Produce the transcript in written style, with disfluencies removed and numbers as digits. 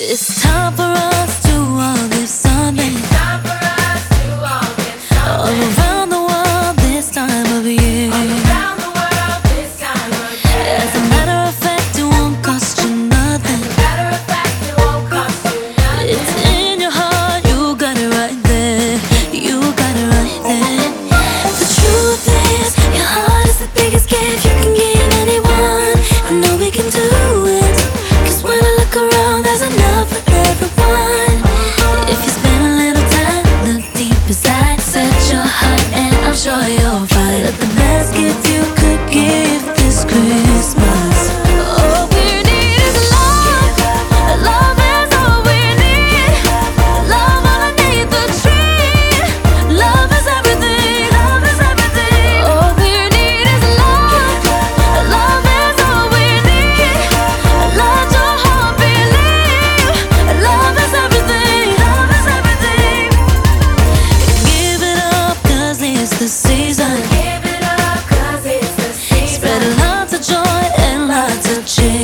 It's time for us to all give something. All around the world this time of year. As a matter of fact, it won't cost you nothing. It's in your heart, you got it right there. You got it right there. The truth is, your heart is the biggest gift you can give anyone. I know we can do it, 'cause when I look around, there's enough for everyone. If you spend a little time, look deep inside, set your heart, and I'm sure you'll find that the best gift you could give this Christmas. All we need is love. Love is all we need. Love underneath the tree. Love is everything. Love is everything. All we need is love. Love is all we need. Let your heart believe. Love is everything. Love is everything. Give it up, 'cause it's the season. Spread lots of joy and lots of cheer.